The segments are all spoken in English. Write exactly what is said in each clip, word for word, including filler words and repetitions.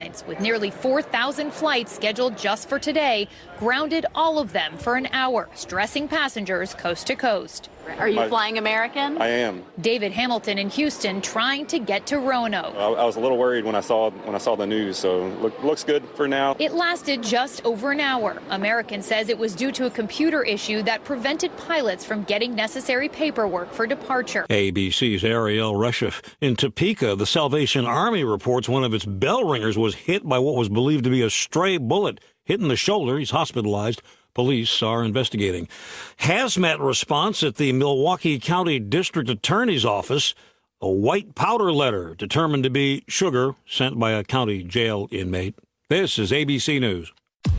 Airlines, with nearly four thousand flights scheduled just for today, grounded all of them for an hour, stressing passengers coast to coast. Are you I, flying American? I am. David Hamilton in Houston trying to get to Roanoke. I, I was a little worried when I saw when I saw the news, so look, looks good for now. It lasted just over an hour. American says it was due to a computer issue that prevented pilots from getting necessary paperwork for departure. A B C's Ariel Reshef. In Topeka, the Salvation Army reports one of its bell ringers was hit by what was believed to be a stray bullet. Hit in the shoulder. He's hospitalized. Police are investigating. Hazmat response at the Milwaukee County District Attorney's Office. A white powder letter determined to be sugar sent by a county jail inmate. This is A B C News.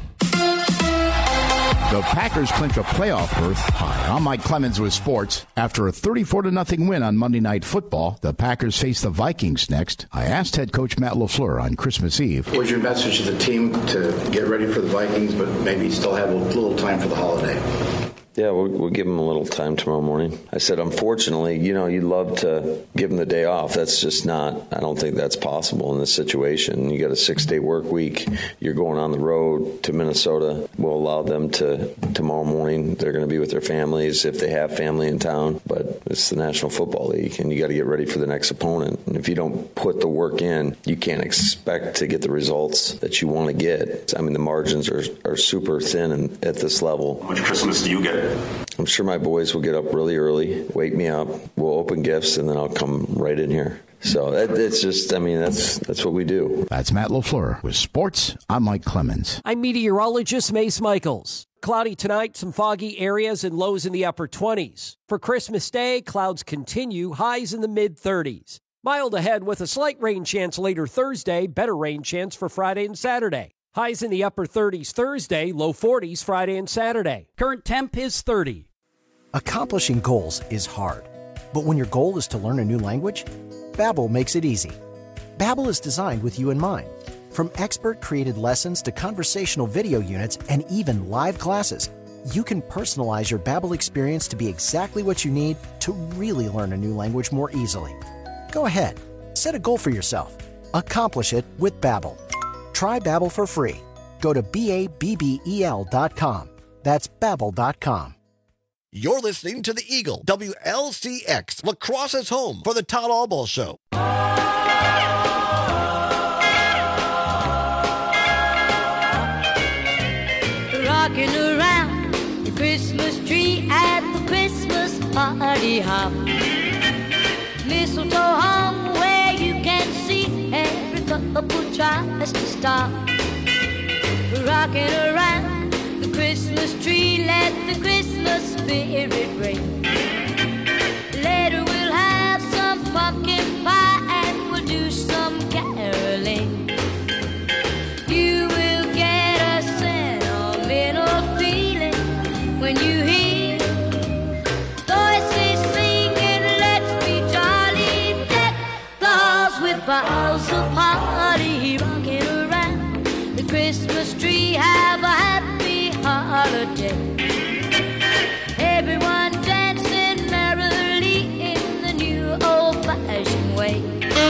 The Packers clinch a playoff berth. Hi, I'm Mike Clemens with sports. After a thirty-four to nothing win on Monday Night Football, the Packers face the Vikings next. I asked head coach Matt LaFleur on Christmas Eve. What was your message to the team to get ready for the Vikings, but maybe still have a little time for the holiday? Yeah, we'll, we'll give them a little time tomorrow morning. I said, unfortunately, you know, you'd love to give them the day off. That's just not, I don't think that's possible in this situation. You got a six-day work week. You're going on the road to Minnesota. We'll allow them to, tomorrow morning, they're going to be with their families if they have family in town. But it's the National Football League, and you got to get ready for the next opponent. And if you don't put the work in, you can't expect to get the results that you want to get. I mean, the margins are, are super thin in, at this level. How much Christmas do you get? I'm sure my boys will get up really early, wake me up, we'll open gifts, and then I'll come right in here. So that, it's just, I mean, that's that's what we do. That's Matt LaFleur with sports. I'm Mike Clemens. I'm meteorologist Mace Michaels. Cloudy tonight, some foggy areas and lows in the upper twenties. For Christmas Day, clouds continue, highs in the mid-thirties. Mild ahead with a slight rain chance later Thursday, better rain chance for Friday and Saturday. Highs in the upper thirties Thursday, low forties Friday and Saturday. Current temp is thirty. Accomplishing goals is hard, but when your goal is to learn a new language, Babbel makes it easy. Babbel is designed with you in mind. From expert-created lessons to conversational video units and even live classes, you can personalize your Babbel experience to be exactly what you need to really learn a new language more easily. Go ahead, set a goal for yourself. Accomplish it with Babbel. Try Babbel for free. Go to B A B B E L dot com. That's Babbel dot com. You're listening to the Eagle, W L C X, Lacrosse's home for the Todd Albaugh Show. Rocking around the Christmas tree at the Christmas party hop. Mistletoe hung where you can see every couple tries to stop. Rocking around the Christmas tree, let the Christmas spirit ring. Later we'll have some pumpkin pie and we'll do some caroling. You will get a sentimental feeling when you hear voices singing, let's be jolly, deck the halls with boughs of holly. Rocking around the Christmas tree, have a happy holiday. Everyone dancing merrily in the new old-fashioned way.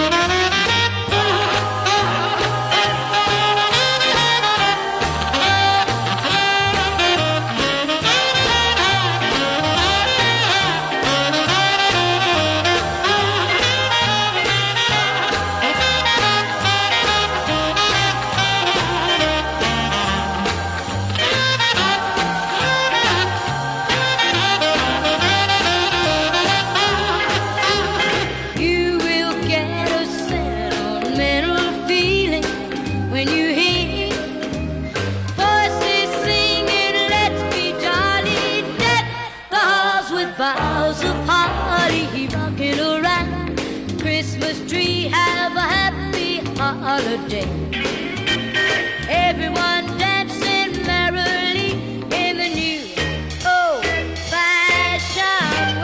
Boughs of holly, rocking around the Christmas tree, have a happy holiday. Everyone dancing merrily in the new old-fashioned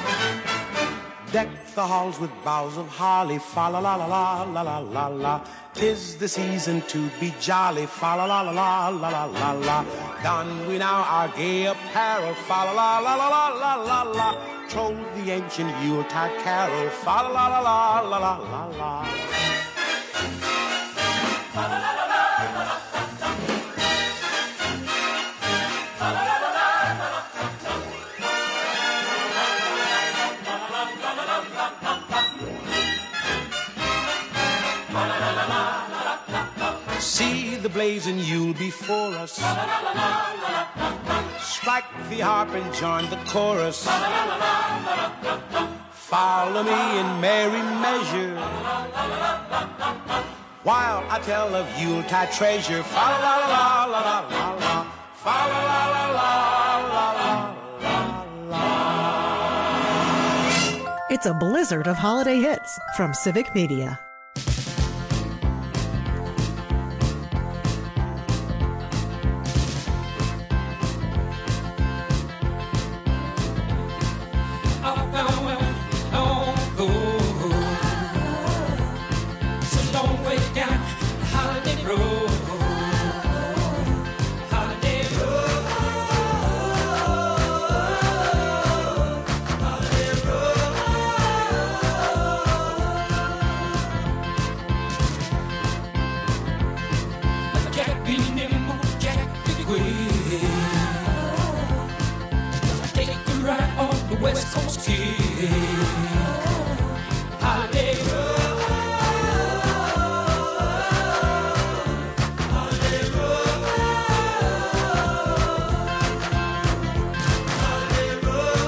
way. Deck the halls with boughs of holly, fa la la la la la la la la. 'Tis the season to be jolly, fa la la la la la la la la. Don we now our gay apparel, fa la la la la la la la la. Troll the ancient Yuletide carol, fa la la la la la la la la. See the blazing Yule before us. Strike the harp and join the chorus. Follow me in merry measure while I tell of Yuletide treasure. Fa la la la la la la la. Fa la la la la la la la. It's a blizzard of holiday hits from Civic Media. West Coast kid. Holiday road. Holiday road. Holiday road.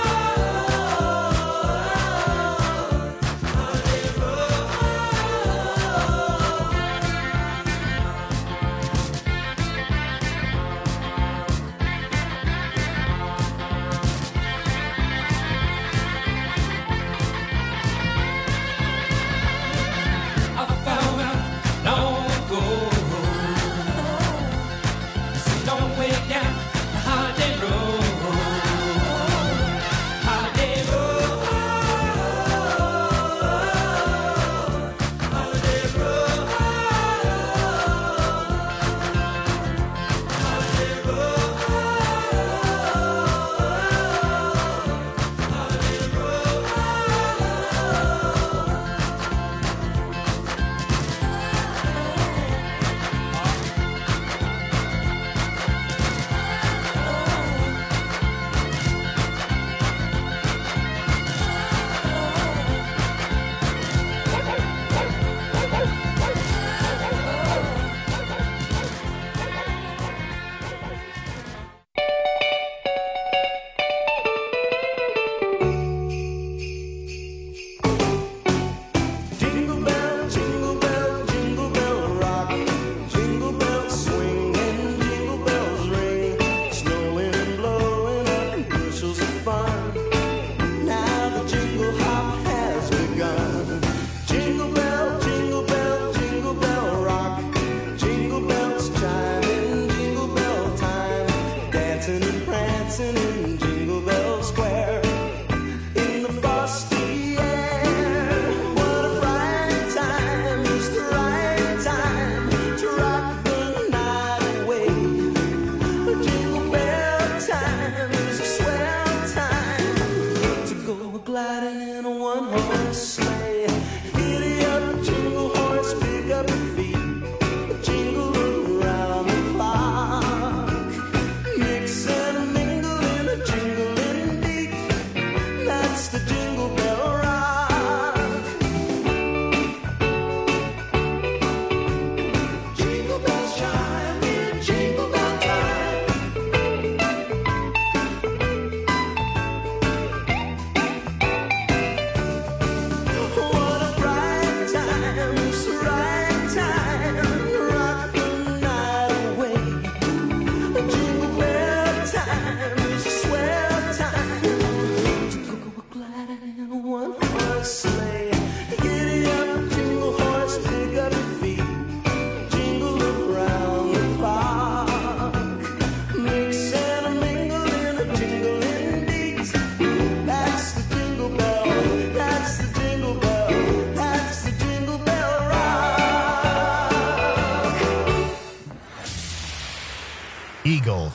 Holiday road.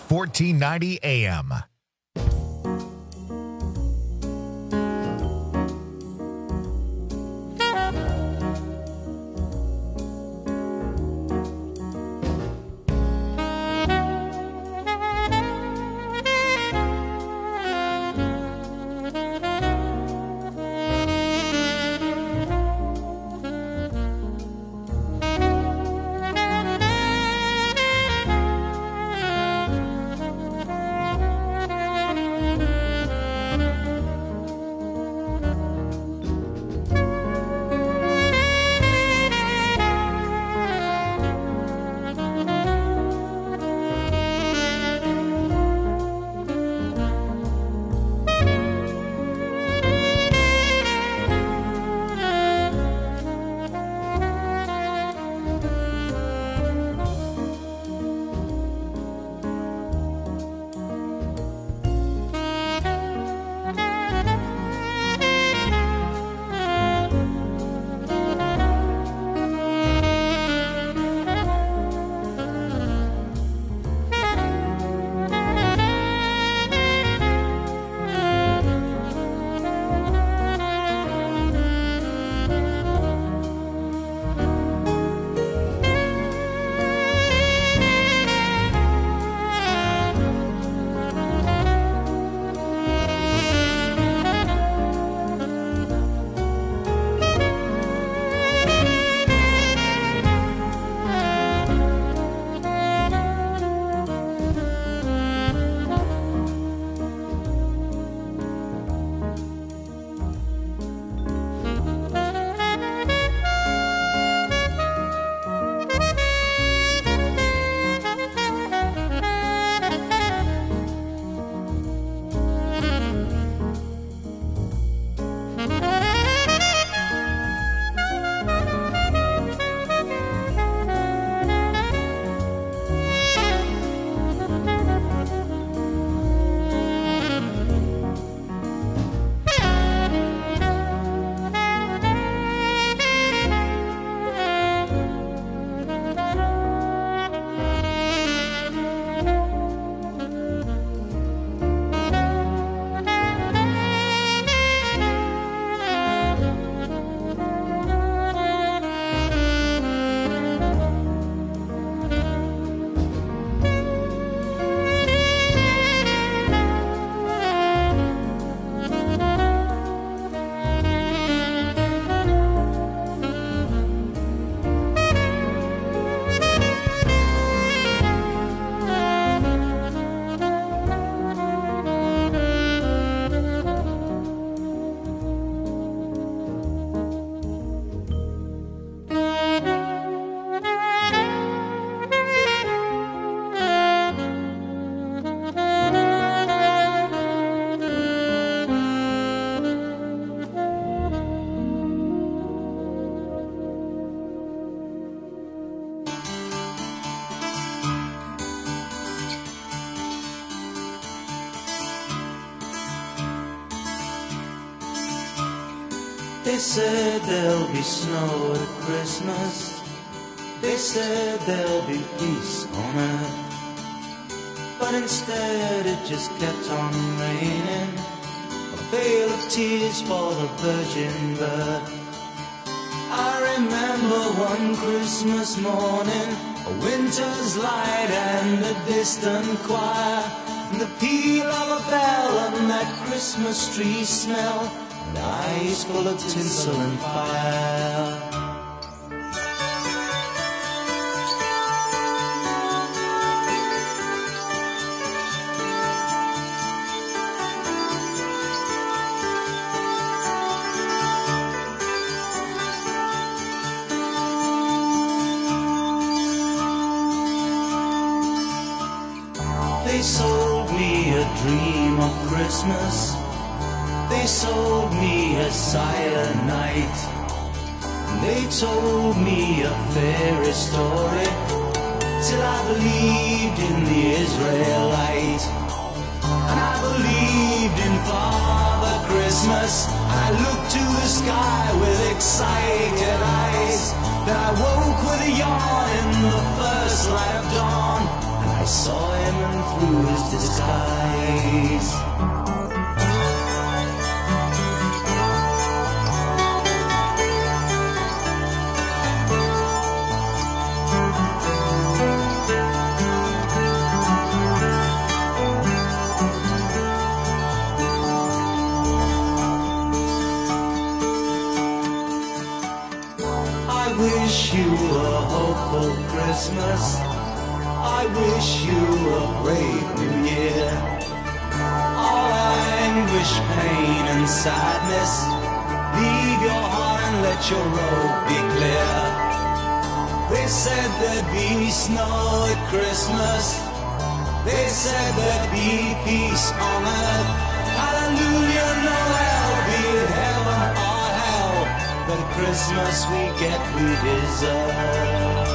fourteen ninety A M. They said there'll be snow at Christmas. They said there'll be peace on earth. But instead it just kept on raining, a veil of tears for the virgin birth. I remember one Christmas morning, a winter's light and a distant choir, and the peal of a bell and that Christmas tree smell, and eyes full of tinsel and fire. They sold me a dream of Christmas. They sold me a silent night. They told me a fairy story till I believed in the Israelite. And I believed in Father Christmas. I looked to the sky with excited eyes. Then I woke with a yawn in the first light of dawn. I saw him through his disguise. I wish you a hopeful Christmas. I wish you a brave new year. All anguish, pain and sadness, leave your heart and let your road be clear. They said there'd be snow at Christmas. They said there'd be peace on earth. Hallelujah, no hell, be it heaven or hell. The Christmas we get we deserve.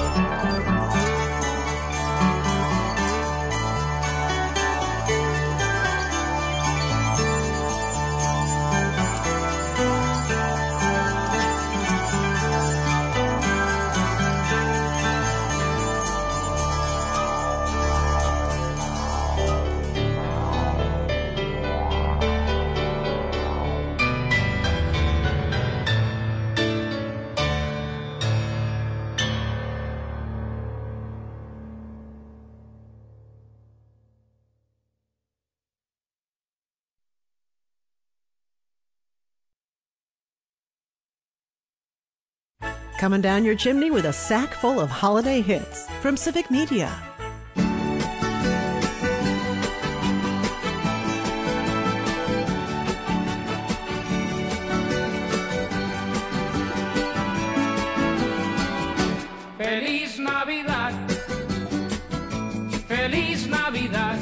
Coming down your chimney with a sack full of holiday hits from Civic Media. Feliz Navidad, Feliz Navidad,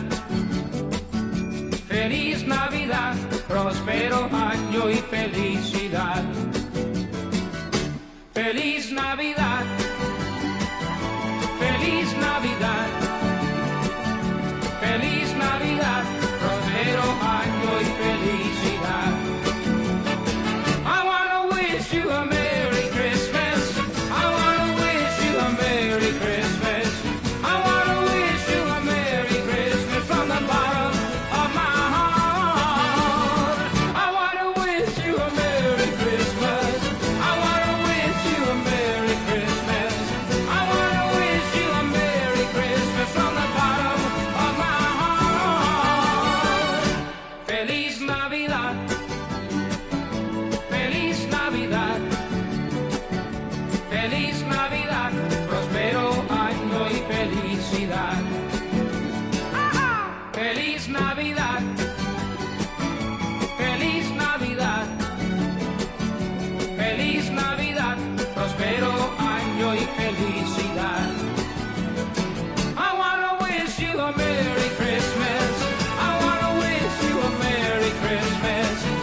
Feliz Navidad, próspero año y felicidad. Feliz Navidad, Feliz Navidad, Feliz Navidad, próspero año y felicidad. I wanna wish you a Merry Christmas. I wanna wish you a Merry Christmas. I wanna wish you a Merry Christmas from the bottom of my heart. I wanna wish you a Merry Christmas. I wanna wish you a Merry Christmas. I wanna wish you a Merry Christmas from the bottom of my heart. Feliz Navidad. Feliz Navidad. Feliz Navidad. Próspero año y felicidad. Feliz Navidad. Feliz Navidad. Feliz Navidad. Próspero año y felicidad. I wanna wish you a Merry Christmas. I wanna wish you a Merry Christmas.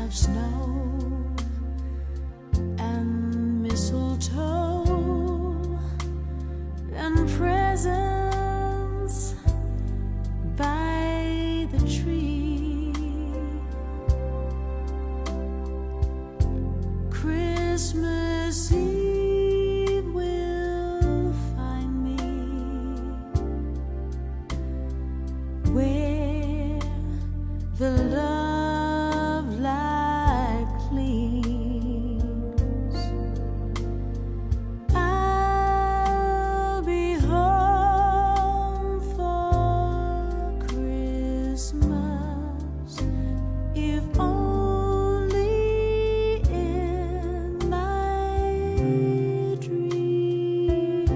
of snow and mistletoe and presents by the tree. Christmas Eve will find me where the love light gleams. I'll be home for Christmas, if only in my dreams.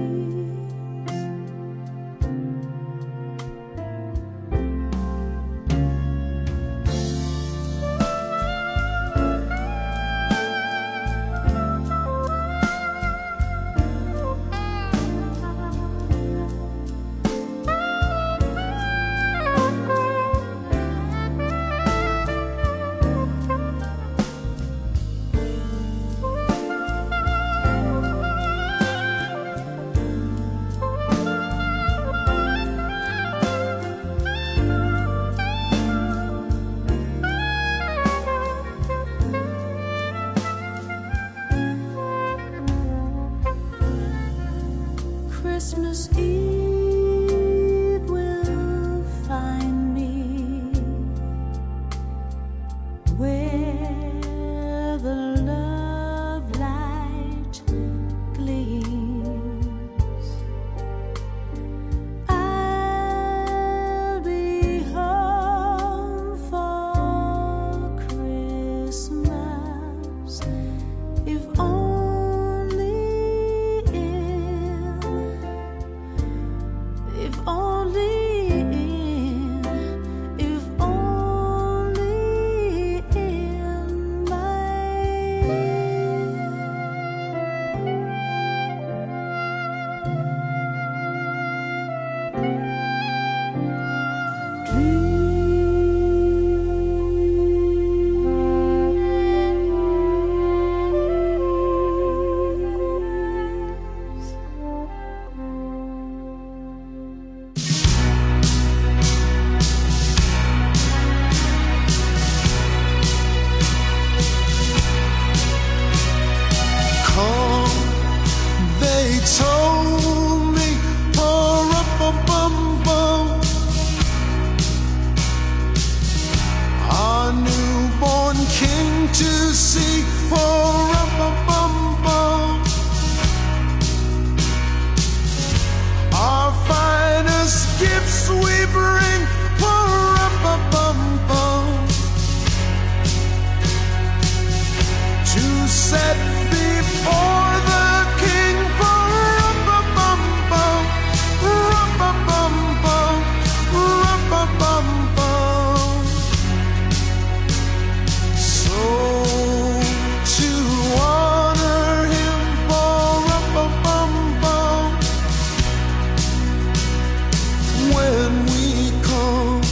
Christmas Eve will find me where the love light gleams. I'll be home for Christmas, if only in, if only in, if only in my Come, they told me, pa-rum-bum-bum-bum, our newborn king to see, pa-rum-bum-bum-bum, our finest gifts we bring, pa-rum-bum-bum-bum, to set before the king, rum-bum-bum-bum, rum-bum-bum-bum, rum-bum-bum-bum. So to honor him, rum-bum-bum-bum, when we come.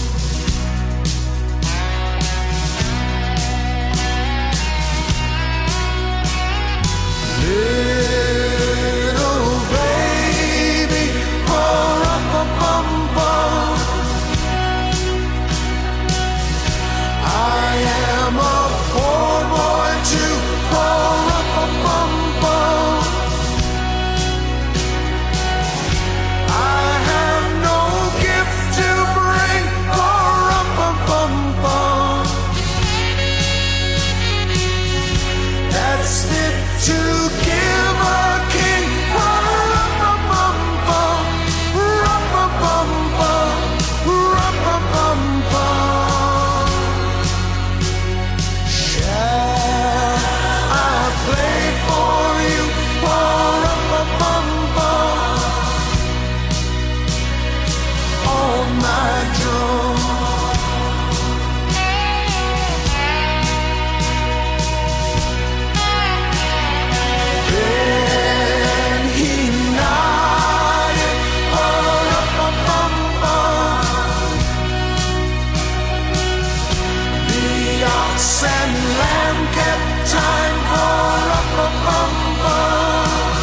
and kept time for rum-a-bum-bum.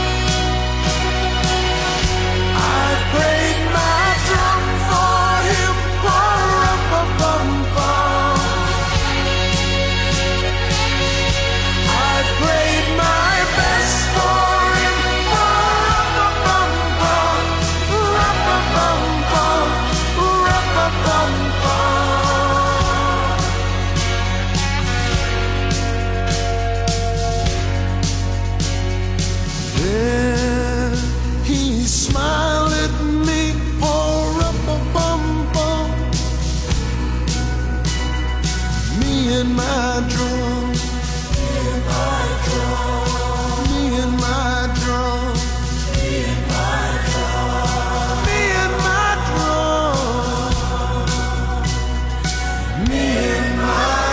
I played my drum for him for rum-a-bum-bum. I played my best for him for rum-a-bum-bum, rum-a-bum-bum, rum-a-bum-bum. Then he smiled at me for rum-a-bum-bum. Me and my drum, me and my drum, me and my drum, me and my drum, me and my drum, me and my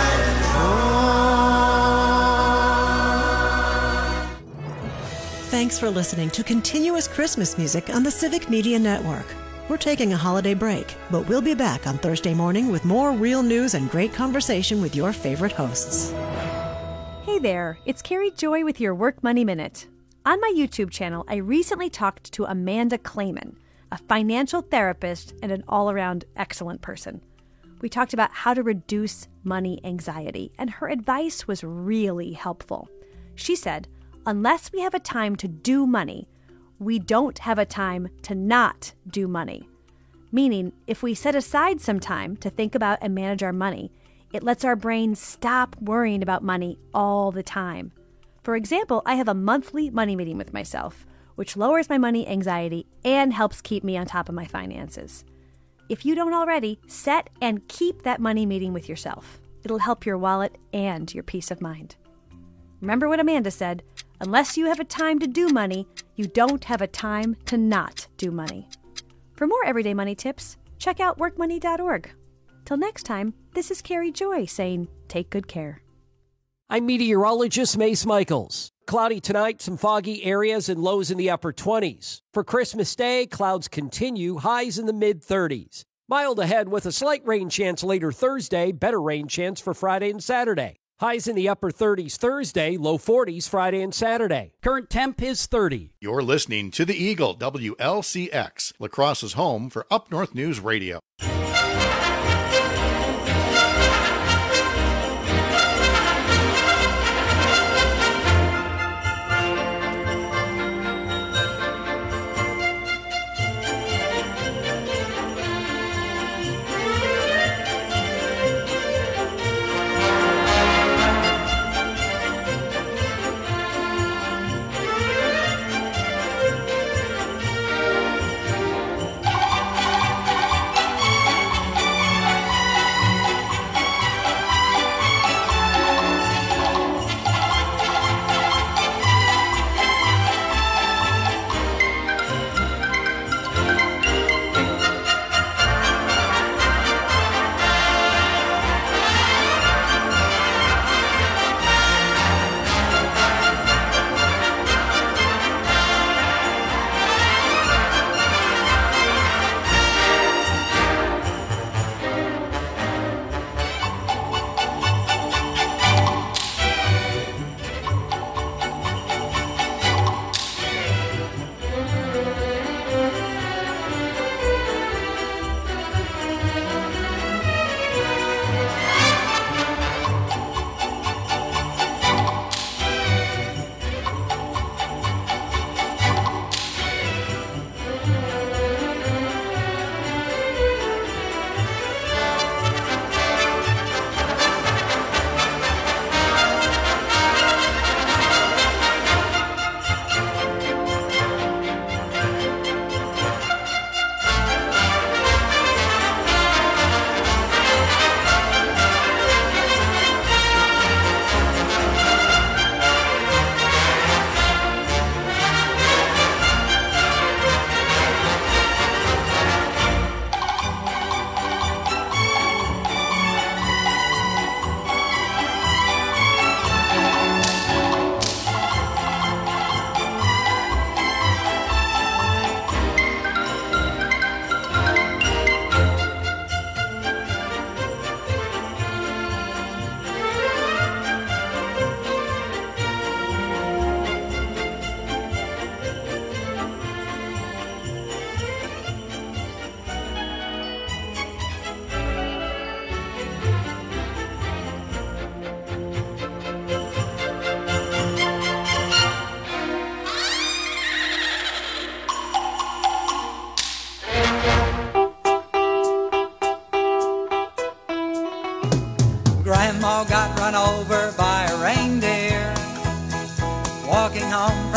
Thanks for listening to Continuous Christmas Music on the Civic Media Network. We're taking a holiday break, but we'll be back on Thursday morning with more real news and great conversation with your favorite hosts. Hey there, it's Carrie Joy with your Work Money Minute. On my YouTube channel, I recently talked to Amanda Clayman, a financial therapist and an all-around excellent person. We talked about how to reduce money anxiety, and her advice was really helpful. She said, unless we have a time to do money, we don't have a time to not do money. Meaning, if we set aside some time to think about and manage our money, it lets our brain stop worrying about money all the time. For example, I have a monthly money meeting with myself, which lowers my money anxiety and helps keep me on top of my finances. If you don't already, set and keep that money meeting with yourself. It'll help your wallet and your peace of mind. Remember what Amanda said, unless you have a time to do money, you don't have a time to not do money. For more everyday money tips, check out work money dot org. Till next time, this is Carrie Joy saying, take good care. I'm meteorologist Mace Michaels. Cloudy tonight, some foggy areas and lows in the upper twenties. For Christmas Day, clouds continue, highs in the mid-thirties. Mild ahead with a slight rain chance later Thursday, better rain chance for Friday and Saturday. Highs in the upper thirties Thursday, low forties Friday and Saturday. Current temp is thirty. You're listening to The Eagle, W L C X, La Crosse's home for Up North News Radio.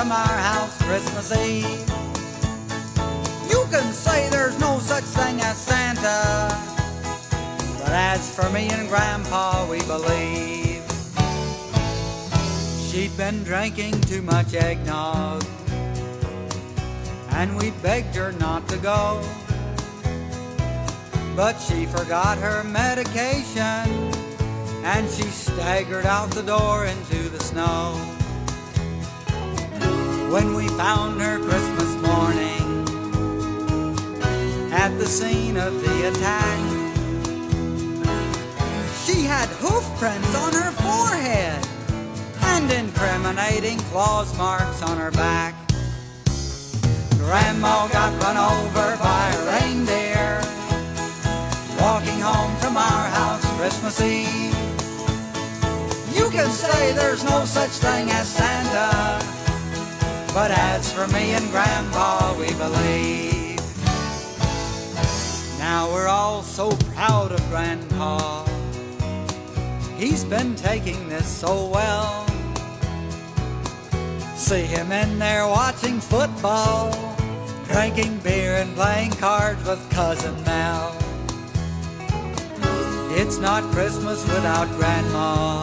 from our house Christmas Eve. You can say there's no such thing as Santa, but as for me and Grandpa, we believe. She'd been drinking too much eggnog, and we begged her not to go. But she forgot her medication, and she staggered out the door into the snow. When we found her Christmas morning at the scene of the attack, she had hoof prints on her forehead and incriminating claws marks on her back. Grandma got run over by a reindeer walking home from our house Christmas Eve. You can say there's no such thing as Santa, but as for me and Grandpa, we believe. Now we're all so proud of Grandpa. He's been taking this so well. See him in there watching football, drinking beer and playing cards with Cousin Mel. It's not Christmas without Grandma.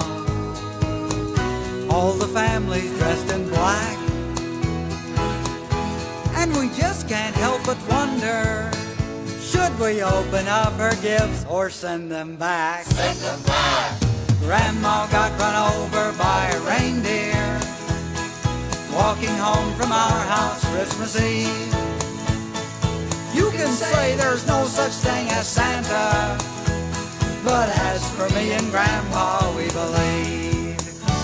All the family's dressed in black, and we just can't help but wonder, should we open up her gifts or send them back? Send them back! Grandma got run over by a reindeer walking home from our house Christmas Eve. You can say there's no such thing as Santa, but as for me and Grandpa, we believe.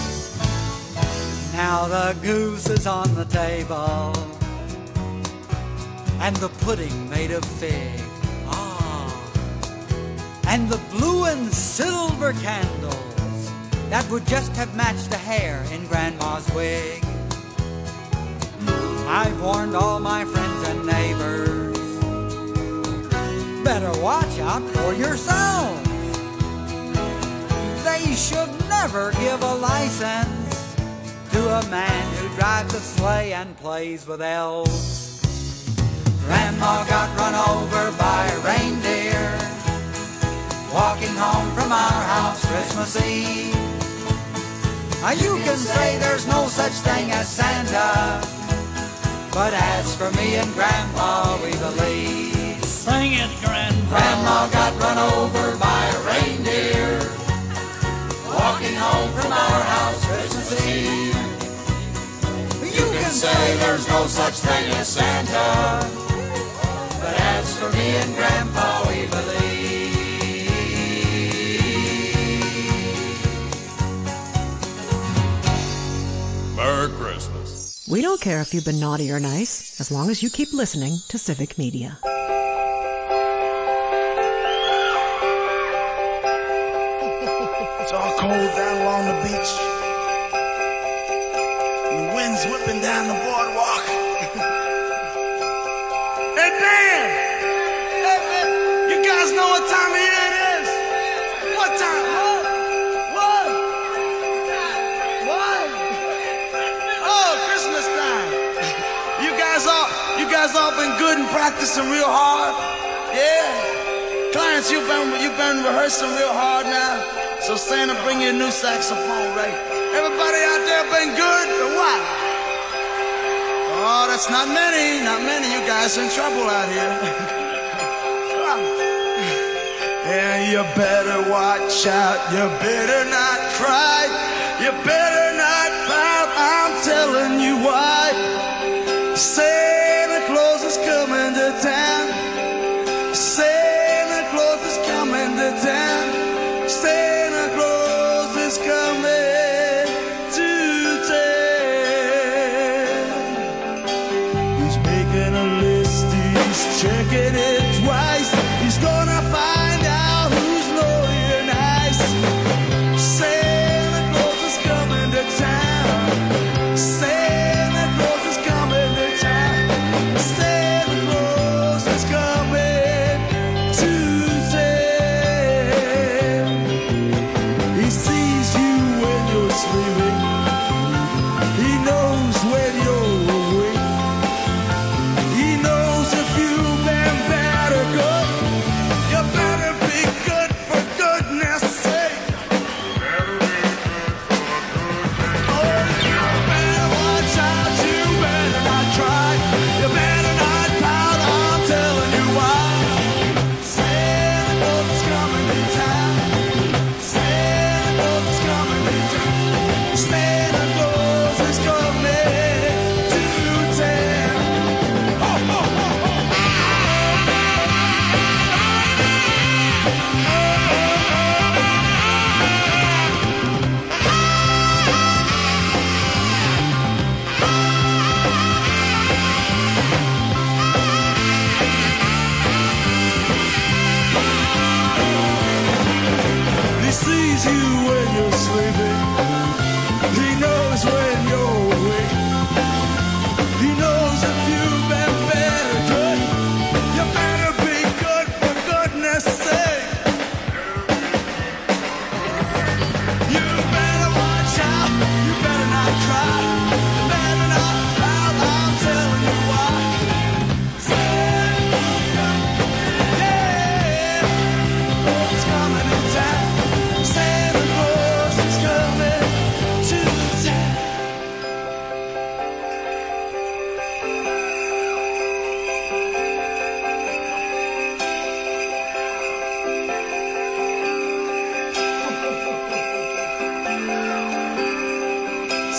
Now the goose is on the table, and the pudding made of fig. Ah, and the blue and silver candles that would just have matched the hair in Grandma's wig. I've warned all my friends and neighbors, better watch out for yourselves. They should never give a license to a man who drives a sleigh and plays with elves. Grandma got run over by a reindeer walking home from our house Christmas Eve. Now you can say there's no such thing as Santa, but as for me and Grandpa, we believe. Sing it, Grandpa. Grandma got run over by a reindeer walking home from our house Christmas Eve. You can say there's no such thing as Santa, but as for me and Grandpa, we believe. Merry Christmas. We don't care if you've been naughty or nice, as long as you keep listening to Civic Media. It's all cold down along the beach. And the wind's whipping down the boardwalk. Hey, Dan! Hey, man! You guys know what time of year it is? What time? What? What? What? Oh, Christmas time. You guys all, you guys all been good and practicing real hard? Yeah? Clarence, you've been, you've been rehearsing real hard now. So Santa, bring you a new saxophone, right? Everybody out there been good or what? Oh, that's not many, not many. You guys in trouble out here. And you better watch out. You better not cry. You better not pout. I'm telling you why. Santa Claus is coming to town. Santa Claus is coming to town. Santa Claus is coming to town. He's making a list, he's checking it twice. He's gonna find out who's naughty or nice. Santa Claus is coming to town. Santa Claus is coming to town. Santa Claus is coming to town. He sees you when you're sleeping. He knows when you're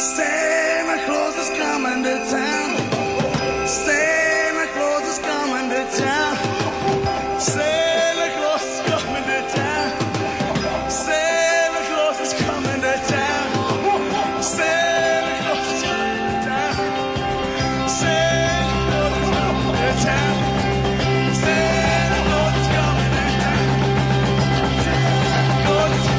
Santa Claus is coming to town. Santa Claus is coming to town. Santa Claus is coming to town. Santa Claus is coming to town. Santa Claus is coming to town. Santa Claus is coming to town. Santa Claus is coming to town. Santa Claus is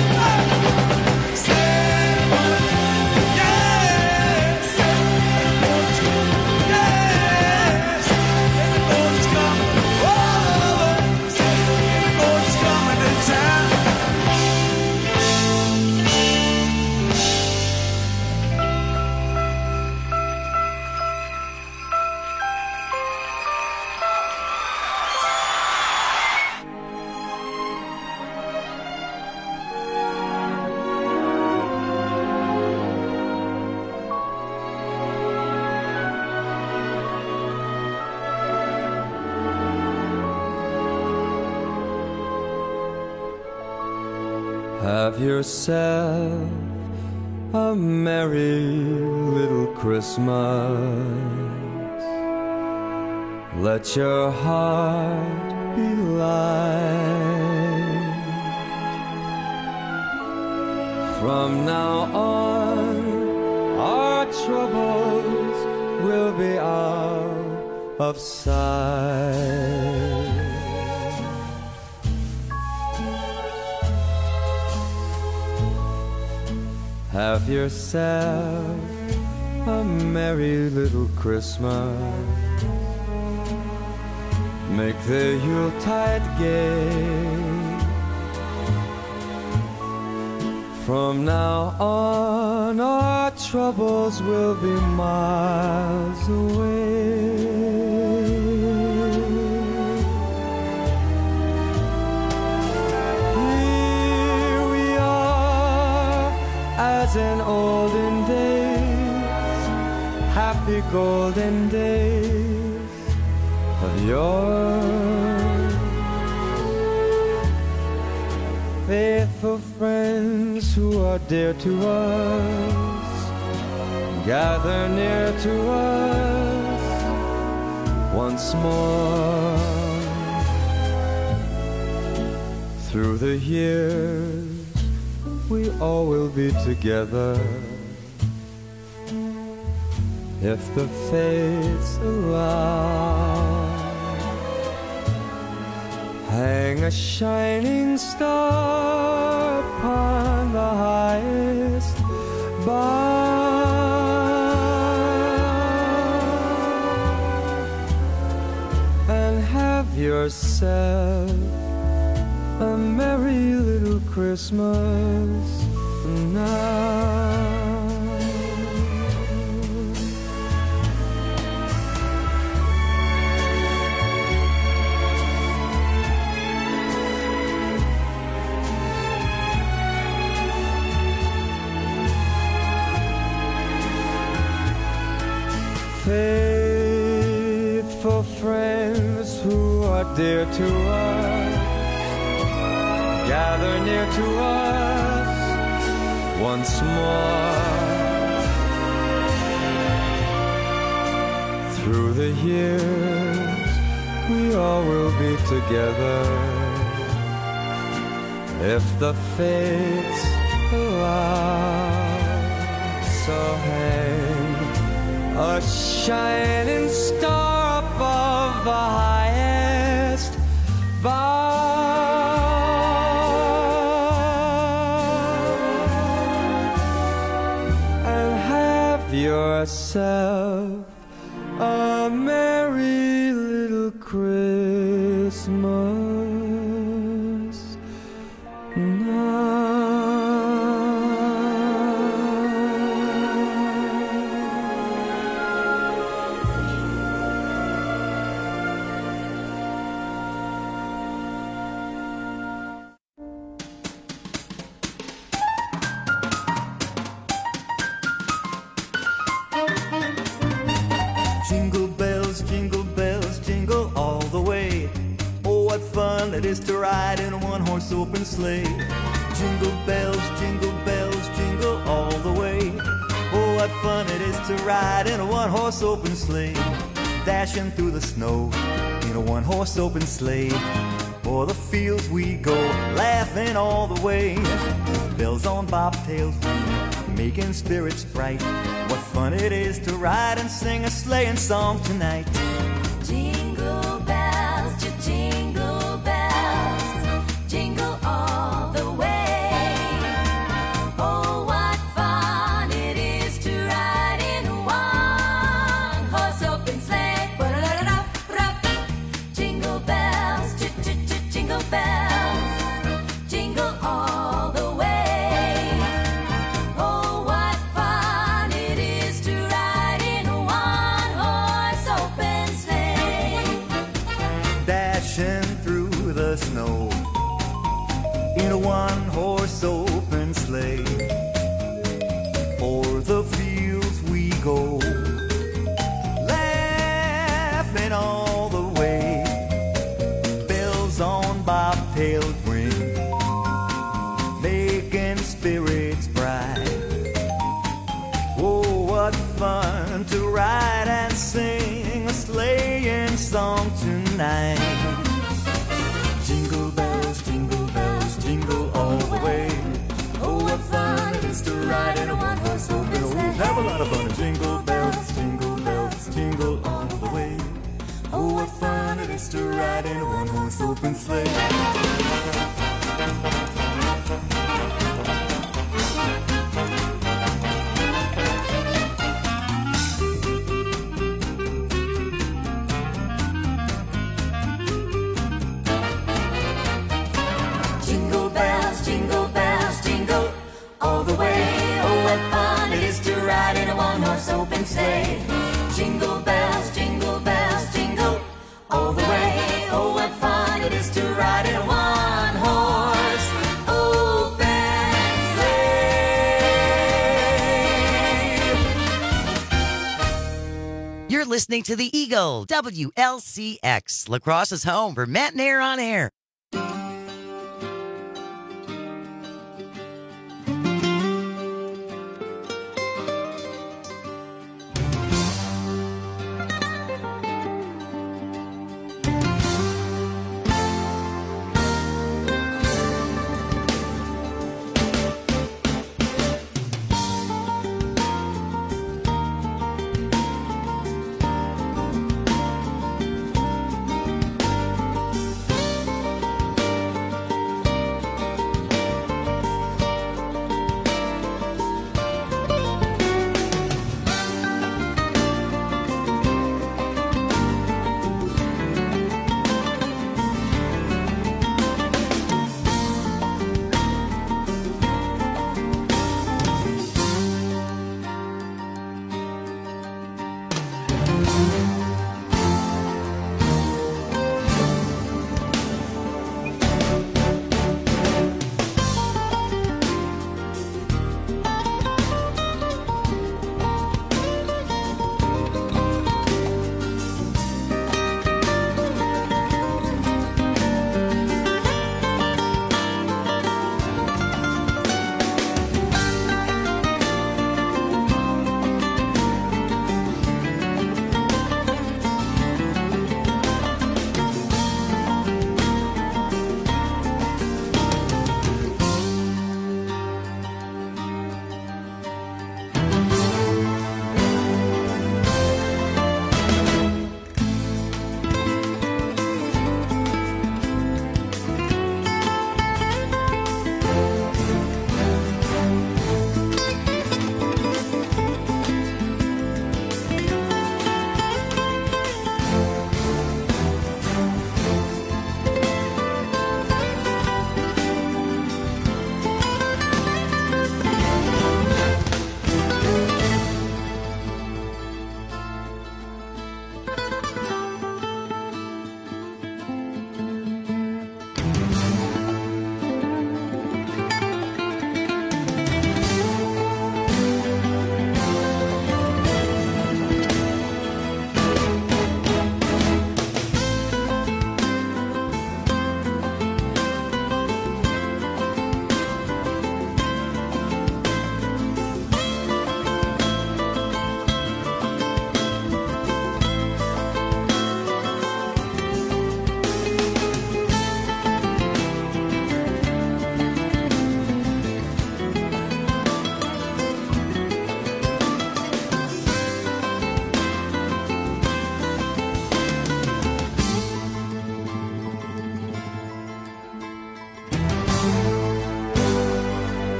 Have yourself a merry little Christmas. Let your heart be light. From now on, our troubles will be out of sight. Have yourself a merry little Christmas. Make the Yuletide gay. From now on, our troubles will be miles away. As in olden days, happy golden days of yore. Faithful friends who are dear to us, gather near to us once more. Through the years, we all will be together if the fates allow. Hang a shining star upon the highest bough, and have yourself a merry little Christmas now. Faithful friends who are dear to us, gather near to us once more. Through the years, we all will be together if the fates allow. So hang a shining star above the highest bough, and have yourself a merry little Christmas now. Jingle bells, jingle bells, jingle all the way. Oh, what fun it is to ride in a one-horse open sleigh. Jingle bells, jingle bells, jingle all the way. fun it is to ride in a one-horse open sleigh, dashing through the snow in a one-horse open sleigh. O'er the fields we go, laughing all the way. Bells on bobtails ring, making spirits bright. What fun it is to ride and sing a sleighing song tonight. Jingle bells, jingle bells, jingle all the way. Oh, what fun it is to ride in a one-horse open sleigh. Ba-da-da-da-da. Jingle bells, jingle bells, jingle all the way. Oh, what fun it is to ride in a one-horse open sleigh. Dashing through the snow in a one-horse open sleigh. O'er the fields we go, laughing all the way. Bells on bobtails ring, making spirits bright. Oh, what fun to ride and sing a sleighing song tonight. Jingle bells, jingle bells, jingle all the way. Oh, what fun it is to ride in a one-horse open sleigh. Have a lot of fun. Jingle bells, jingle bells, jingle all the way. Oh, what fun it is to ride in a one-horse open sleigh. Jingle bells, jingle bells, jingle all the way. Oh, what fun it is to ride in a one-horse open sleigh. Jingle bells, jingle bells, jingle all the way. Oh, what fun it is to ride in a one-horse open sleigh. You're listening to The Eagle, W L C X, La Crosse's home for Matt and Air on Air.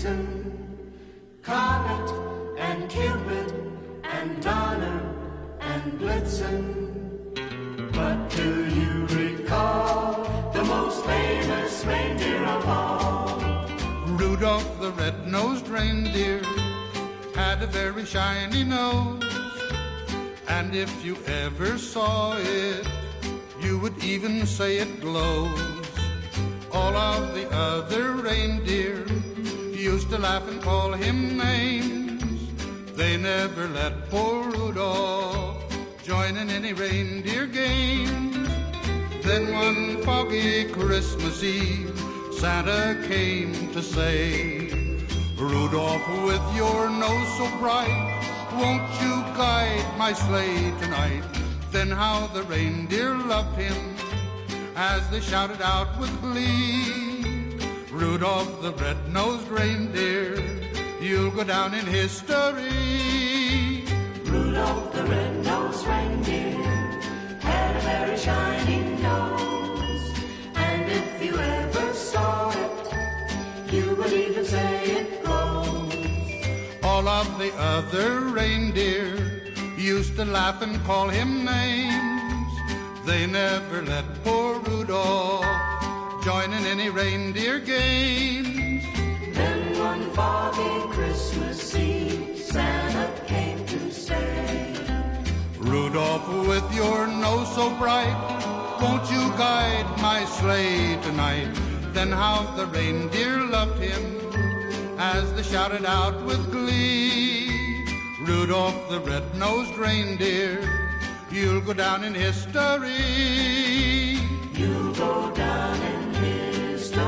Vixen, Comet and Cupid and Donner and Blitzen. But do you recall the most famous reindeer of all? Rudolph the red-nosed reindeer had a very shiny nose, and if you ever saw it, you would even say it glows. All of the other reindeer used to laugh and call him names. They never let poor Rudolph join in any reindeer games. Then one foggy Christmas Eve, Santa came to say, Rudolph, with your nose so bright, won't you guide my sleigh tonight? Then how the reindeer loved him as they shouted out with glee, Rudolph the red-nosed reindeer, you'll go down in history. Rudolph the red-nosed reindeer had a very shiny nose, and if you ever saw it, you would even say it glows. All of the other reindeer used to laugh and call him names. They never let poor Rudolph join in any reindeer games. Then one foggy Christmas Eve, Santa came to say, Rudolph, with your nose so bright, won't you guide my sleigh tonight? Then how the reindeer loved him as they shouted out with glee, Rudolph the red-nosed reindeer, you'll go down in history. You'll go down in history.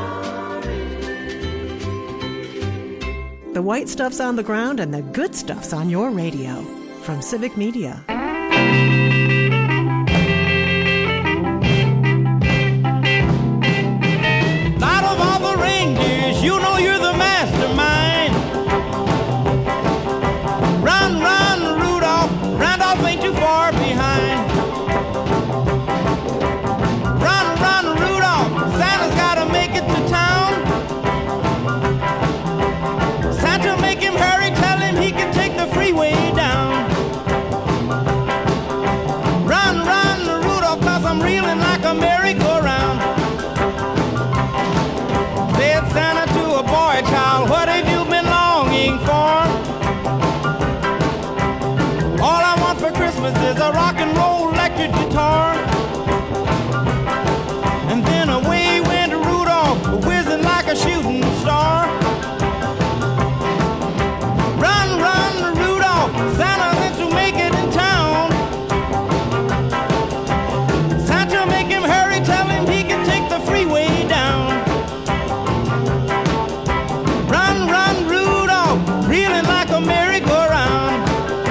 The white stuff's on the ground and the good stuff's on your radio. From Civic Media. Out of all the reindeers, you know you're the mastermind. Run, run, Rudolph, Randolph ain't too far behind. Run, run, Rudolph, Santa's gotta make it to town. Santa, make him hurry, tell him he can take the freeway down. Run, run, Rudolph, cause I'm reeling like a merry-go-round. Said Santa to a boy child, what have you been longing for? All I want for Christmas is a rock and roll electric guitar. And then away went Rudolph, whizzing like a shooting star. Run, run, Rudolph, Santa meant to make it in town. Santa, make him hurry, tell him he can take the freeway down. Run, run, Rudolph, reeling like a merry-go-round.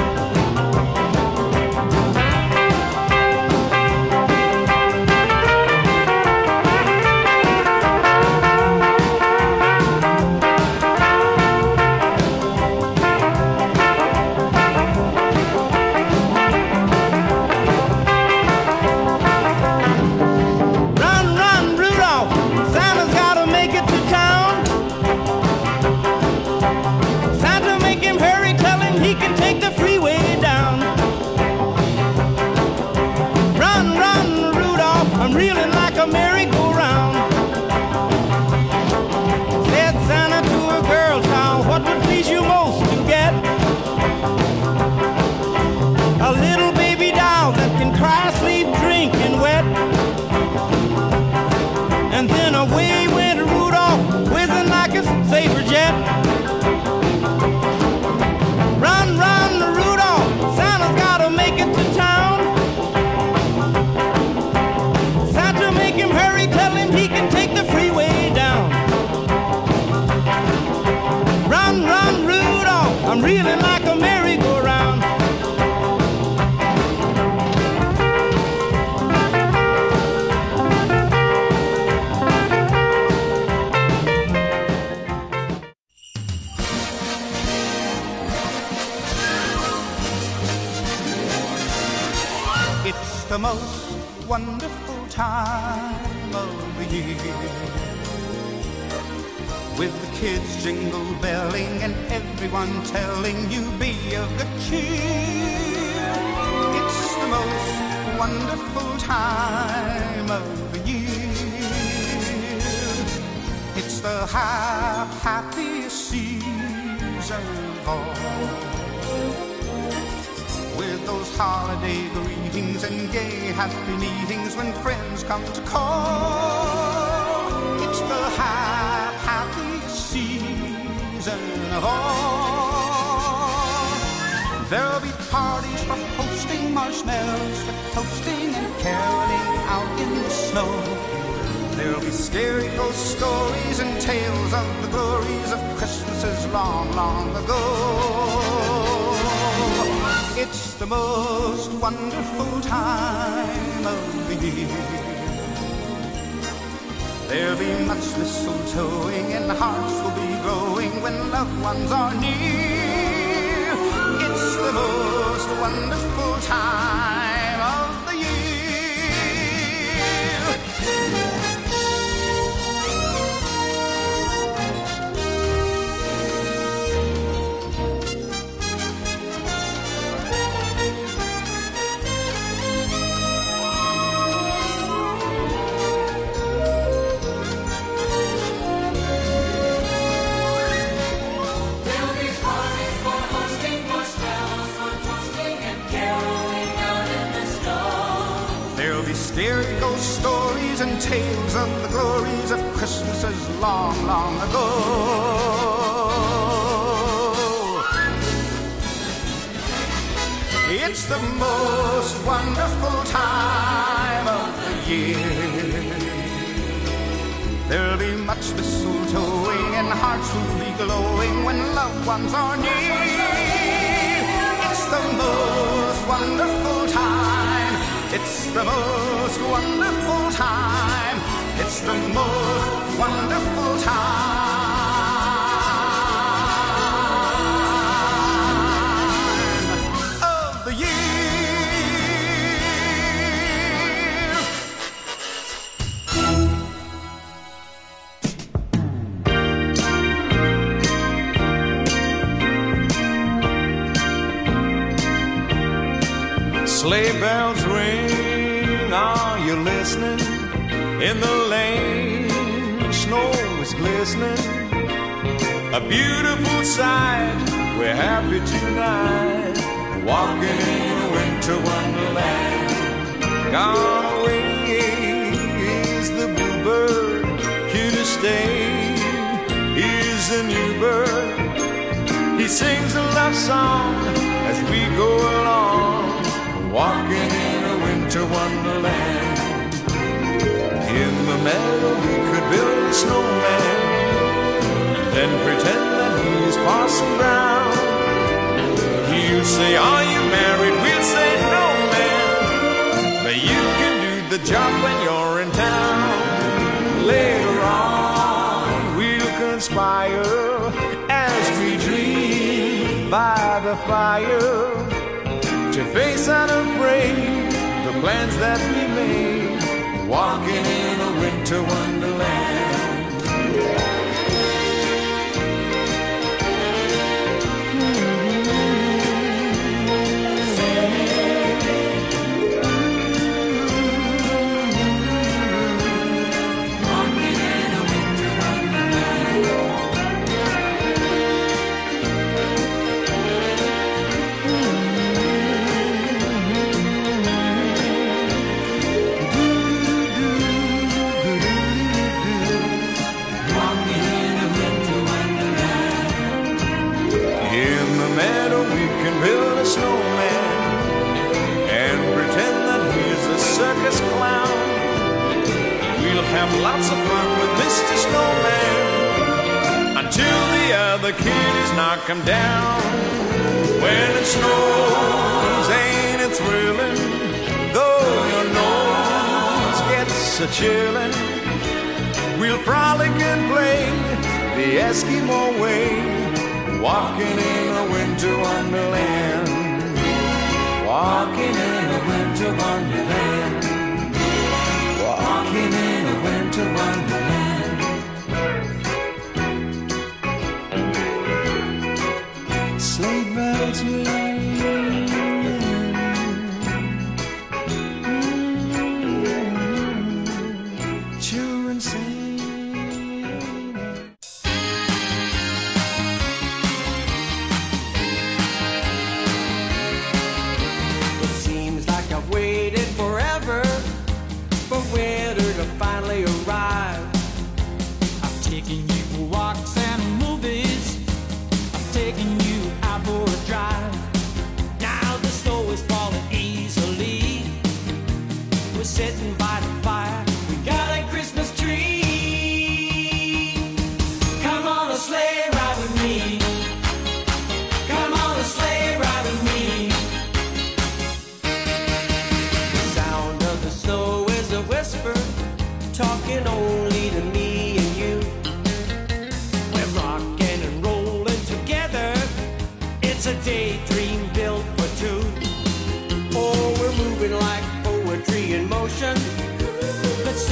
Run, run, Rudolph, Santa's gotta make it to town. Santa, make him hurry, tell him he can take the freeway down. Run, run, Rudolph, I'm reeling like a merry-go-round. Said Santa to a girl child, what would please you most to get? A little baby doll that can cry, sleep, drink, and wet. And then away went Rudolph, whizzing like a saber jet. Run, run, Rudolph, Santa's gotta make it to town. Santa, make him hurry, tell him he can take the freeway down. Run, run, Rudolph, I'm reeling like a merry-go-round. It's the most wonderful time of the year. with the kids jingle belling and everyone telling you be of good cheer. It's the most wonderful time of the year. It's the ha- happiest season of all, with those holiday greetings and gay happy meetings when friends come to call. It's the ha- happiest season of all. There'll be parties for hosting, marshmallows for toasting, and caroling out in the snow. There'll be scary ghost stories and tales of the glories of Christmases long, long ago. It's the most wonderful time of the year. There'll be much mistletoeing and hearts will be glowing when loved ones are near. It's the most wonderful time of the year. Scary ghost stories and tales of the glories of Christmases long, long ago. It's the most wonderful time of the year. There'll be much mistletoeing and hearts will be glowing when loved ones are near. It's the most wonderful time. It's the most wonderful time. It's the most wonderful time of the year. Sleigh bells ring, are you listening? In the lane, snow is glistening. A beautiful sight, we're happy tonight, walking in a winter wonderland. Gone away is the bluebird, here to stay is the new bird. He sings a love song as we go along, walking in a winter wonderland. In the meadow we could build a snowman, then pretend that he's Parson Brown. He'll say, are you married? We'll say, no, man, but you can do the job when you're in town. Later on we'll conspire as we dream by the fire, to face unafraid the plans that we made, walking in a winter wonderland. Build a snowman and pretend that he's a circus clown. We'll have lots of fun with Mister Snowman until the other kiddies knock him down. When it snows, ain't it thrilling? Though your nose gets a chillin', we'll frolic and play the Eskimo way, walking in a winter wonderland. Walking in a winter wonderland. Walking in a winter wonderland.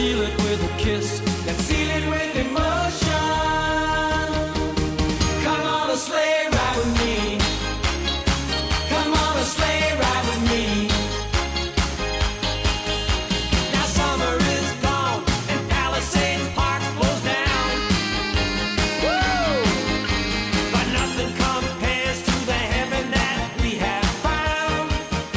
seal it with a kiss, then seal it with emotion. Come on a sleigh ride with me. Come on a sleigh ride with me. Now summer is gone and Palisades Park closed down. Woo! But nothing compares to the heaven that we have found.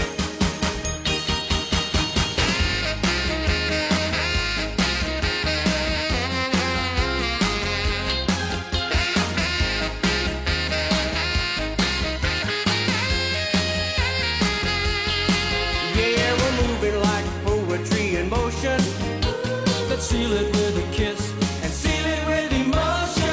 Yeah, we're moving like poetry in motion. Let's seal it with a kiss and seal it with emotion.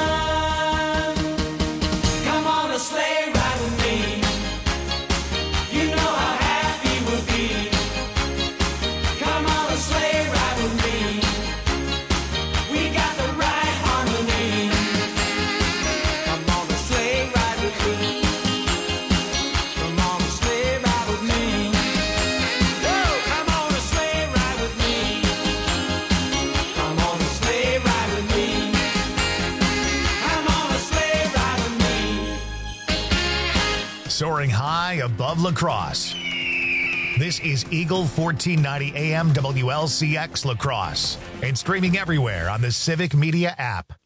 Come on a sleigh ride with me. You know how happy we'll be. Come on a sleigh ride with me. We got the right harmony. Come on a sleigh ride with me. Come on a sleigh ride with me. Whoa, come on a sleigh ride with me. Come on a sleigh ride with me. Come on a sleigh ride with me. Soaring high above La Crosse. This is Eagle fourteen ninety A M W L C X La Crosse and streaming everywhere on the Civic Media app.